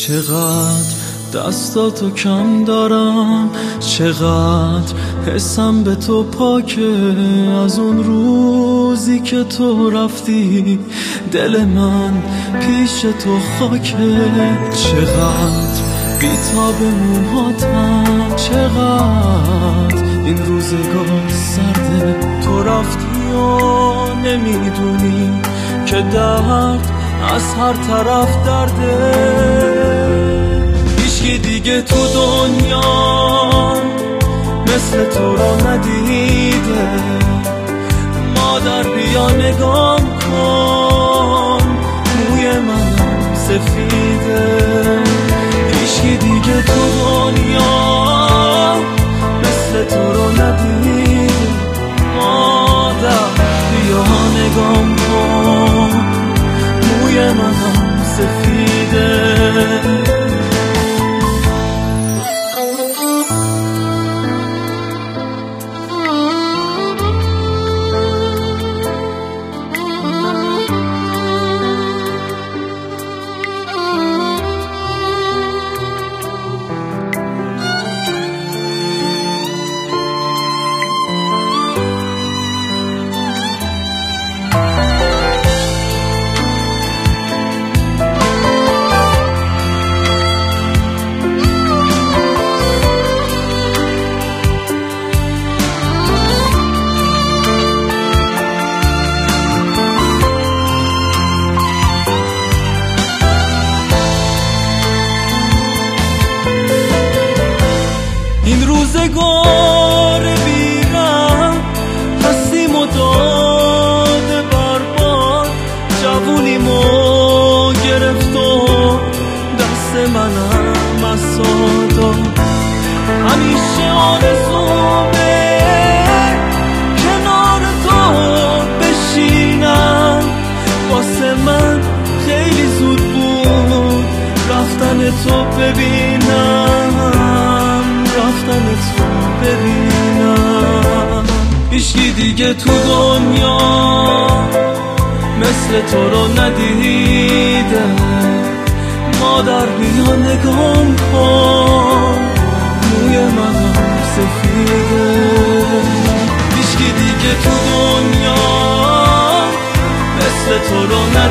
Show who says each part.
Speaker 1: چقدر دستاتو کم دارم، چقدر حسم به تو پاکه. از اون روزی که تو رفتی دل من پیش تو خاکه. چقدر بیتاب موهاتم، چقدر این روزگار سرده. تو رفتی و نمیدونی که درد از هر طرف درده. هیچکی دیگه تو دنیا مثل تو رو ندیده. مادر بیا نگام کن، موی منم سفیده. هیچکی دیگه تو دنیا مثل تو رو ندیده. مادر بیا نگام کن، موی منم سفیده. این روزگار بیرم هستیم و داده برباد. جوونیمو گرفت و دست منم از سادا. همیشه آرزومه کنار تو بشینم. واسه من خیلی زود بود رفتن تو ببینم، رفتن تو ببینم. هیچکی دیگه تو دنیا مثل تو رو ندیده. مادر بیا نگام کن، موی منم سفیده. هیچکی دیگه تو دنیا مثل تو رو ندیده.